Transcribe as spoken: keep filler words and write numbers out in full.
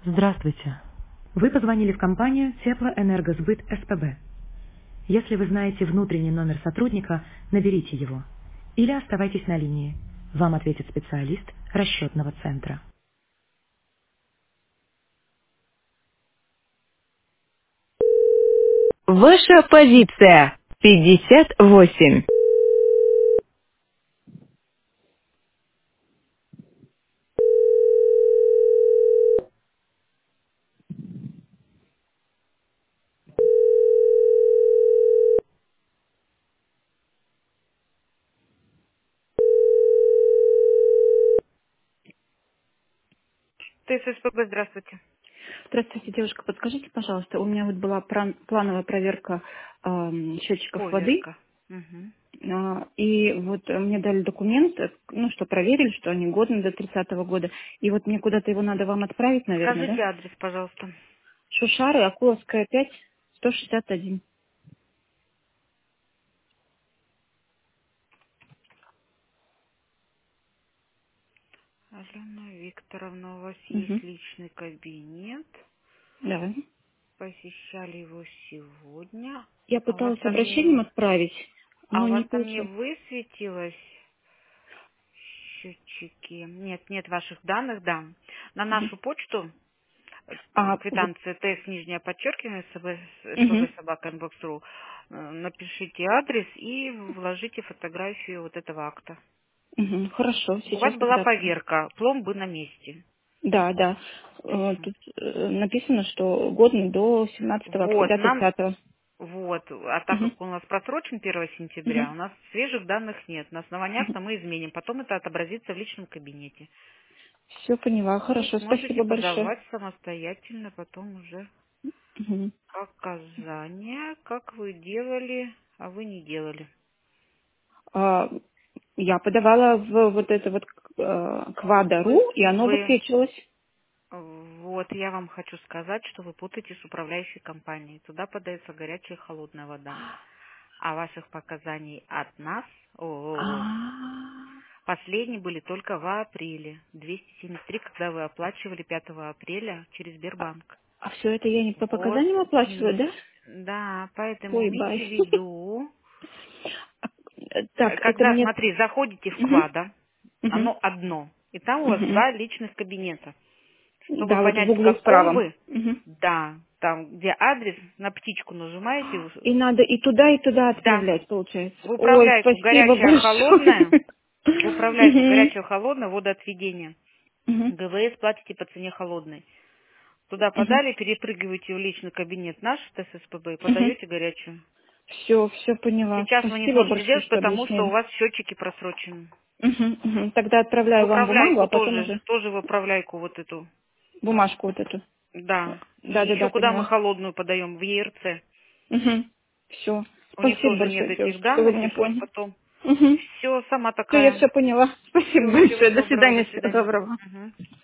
Здравствуйте. Вы позвонили в компанию Теплоэнергосбыт СПБ. Если вы знаете внутренний номер сотрудника, наберите его. Или оставайтесь на линии. Вам ответит специалист расчетного центра. Ваша позиция пятьдесят восемь. ТССПБ, здравствуйте. Здравствуйте, девушка. Подскажите, пожалуйста, у меня вот была пран- плановая проверка эм, счетчиков воды, Поверка. Мгм. а, и вот э, мне дали документ, э, ну, что проверили, что они годны до тридцатого года, и вот мне куда-то его надо вам отправить, наверное, да? Скажите адрес, пожалуйста. Шушары, Акуловская, пять, сто шестьдесят один. Алена Викторовна, у вас есть Угу. личный кабинет. Да. Посещали его сегодня. Я А у вас пыталась там обращением не, отправить, а но у не вас там не получилось. высветилось счетчики? Нет, нет ваших данных, да. На Мгм. нашу почту А, вот, квитанция ТС, нижнее подчеркивание, угу. СПБ собака инбокс.ру. Напишите адрес и вложите фотографию вот этого акта. Угу. Хорошо, У вас сейчас была тогда. поверка, пломбы на месте. Да, да. Э, Мгм. Тут э, написано, что годный до семнадцатого Вот, октября нам, тридцатого. вот, а так Угу. как он у нас просрочен первого Угу. сентября, у нас свежих данных нет. На основании Угу. акта мы изменим. Потом это отобразится в личном кабинете. Все поняла. И Хорошо, сможете спасибо большое. подавать самостоятельно потом уже Мгм. показания, как вы делали, а вы не делали. А, я подавала в вот это вот э, Вы, квадару, и оно вы, высвечивалось. вот я вам хочу сказать, что вы путаете с управляющей компанией. Туда подается горячая и холодная вода. А ваших показаний от нас, ООО, А, последние были только в апреле. двести семьдесят три, когда вы оплачивали пятого апреля через Сбербанк. а все это я не по Вот, показаниям оплачиваю, м, да? да, поэтому Ой, имейте в бай. виду, Э, э, Так, это когда, мне... смотри, заходите в Мгм. Квада, Мгм. оно одно, и там у вас Мгм. два личных кабинета. Чтобы Да, вот в понять, в углу каком справа. вы, Мгм. да, там, где адрес, на птичку нажимаете, вы- И надо и туда, и туда да, отправлять, получается. в Ой, управляйку спасибо горячая, холодная, большое. в управляйку Мгм. горячая, холодная, водоотведение. Мгм. ГВС платите по цене холодной. Туда Мгм. подали, перепрыгиваете в личный кабинет наш ТССПБ и Мгм. подаете горячую. Все, все поняла. Сейчас вы не Спасибо сможете большое, сделать, что потому что у объяснили. вас счетчики просрочены. Мгм, мгм. Тогда В отправляю вам бумагу, управляйку а потом тоже, уже тоже в управляйку вот эту. бумажку вот эту. Да. И Да, да, еще да, куда мы поняла. холодную подаем? В ЕРЦ. Все. У них Спасибо тоже нет большое, этих девушка, что вы данных, и меня чтобы поняли. потом... Угу. Все, сама Все, я такая. все поняла. Спасибо Все, всего большое. До доброго, до свидания, всего свидания. доброго. Мгм.